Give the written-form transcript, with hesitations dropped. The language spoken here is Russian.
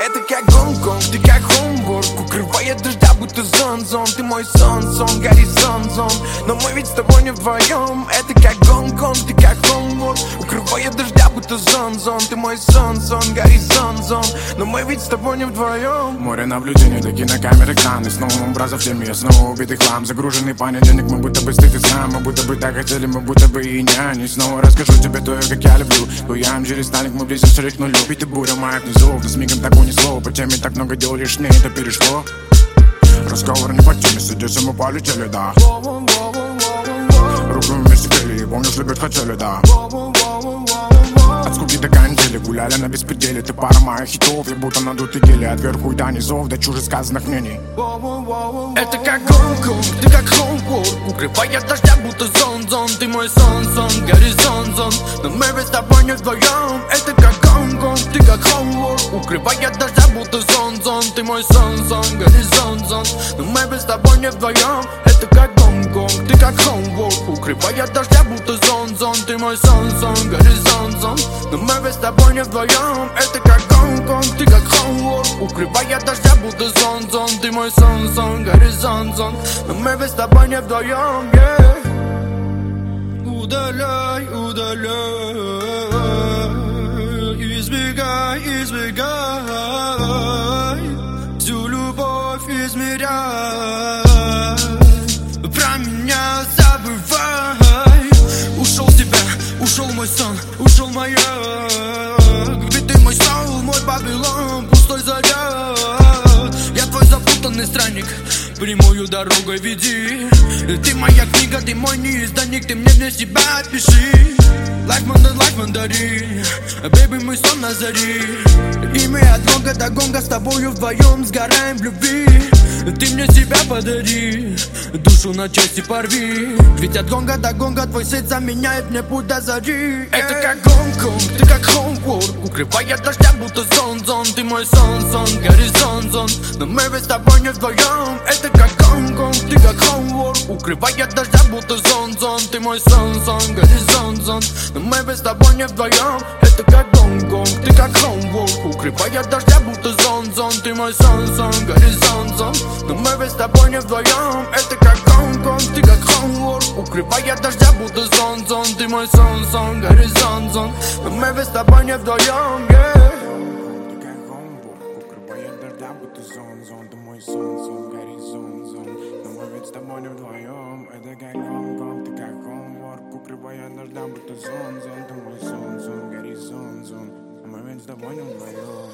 Это как Гонконг, ты как Хомбург, укрывает дождя, будто зон-зон. Ты мой сон-сон, горизонт-зон, но мы ведь с тобой не вдвоем. Это как Гонконг, ты как Хомбург, укрывает дождя, будто зон-зон. Ты мой сон-сон, горизонт-зон, но мы ведь с тобой не вдвоем. Море наблюдений, до кинокамеры экраны. Снова образов в теме, снова убитый хлам. Загруженный понедельник, мы будто бы стыд и сам. Мы будто бы так хотели, мы будто бы и не они. Снова расскажу тебе то, как я люблю. Буям через сталик, мы близимся к нулю. Ведь ты буря моя внизу, нас мигом так унесло. По теме так много дел лишнее, это перешло. Разговор не по теме, садись, мы полетели, да. Руку вместе пели, помнишь, любить хотели, да. От скуки до канители, гуляли на беспределе. Ты пара моих хитов, я будто надутый гели. От верху и до низов, до чужих сказанных мнений. Это как Гонконг, ты как Хомбург, укрывает дождя, будто зон-зон. Ты мой сон-сон, горизонт-зон, но мы ведь с тобой не вдвоем. Это как Гонконг, ты как Хомбург, укрывает дождя, будто зон-зон. Ты мой сон-сон, горизонт-зон, но мы ведь с тобой не вдвоем. Это как Гонконг, ты как Хомбург, укрывает дождя, будто зон-зон. Ты мой сон-сон, горизонт-зон, но мы ведь с тобой не вдвоем. Это как Гонконг, ты как Хомбург, укрывает дождя, будто зон-зон. Ты мой сон-сон, горизонт-зон, но мы ведь с тобой не вдвоем, yeah. Удаляй, удаляй, избегай, избегай, всю любовь измеряй, про меня забывай. Ушел с тебя, ушел мой сон, ушел моя. Ведь ты мой сон, мой Вавилон, пустой заряд. Я твой запутанный странник, прямую дорогой веди. Ты моя книга, ты мой неизданник, ты мне для себя пиши. Лайф мандарин, бэйби, мы сон на заре. И мы от гонга до гонга с тобою вдвоем сгораем в любви. Ты мне себя подари, душу на части порви. Ведь от гонга до гонга твой свет заменяет мне путь до зари. Это как Гонконг, ты как Хомбург, укрывает дождя, будто зон-зон. Ты мой сон-сон, горизонт-зон, но мы ведь с тобой не вдвоем. Это как Гонконг, ты как Хомбург, укрывает дождя, будто зон-зон. Ты мой сон-сон, горизонт-зон, но мы ведь с тобой не вдвоем. Это как Гонконг, ты как Хомбург, укрывает дождя, будто зон-зон. Ты мой сон-сон, горизонт-зон, но мы ведь с тобой не вдвоем. Это как Гонконг, ты как Хомбург, укрывает дождя, будто зон-зон. Ты мой сон-сон, горизонт-зон, но мы ведь с тобой не вдвоем, yeah. Ты как Хомбург, укрывает дождя, будто зон-зон. Ты мой сон-сон, горизонт-зон, но мы ведь с тобой не вдвоем. Это как Гонконг, ты как Хомбург, укрывает дождя, будто зон-зон. Ты мой сон-сон, горизонт-зон, но мы ведь с тобой не вдвоем.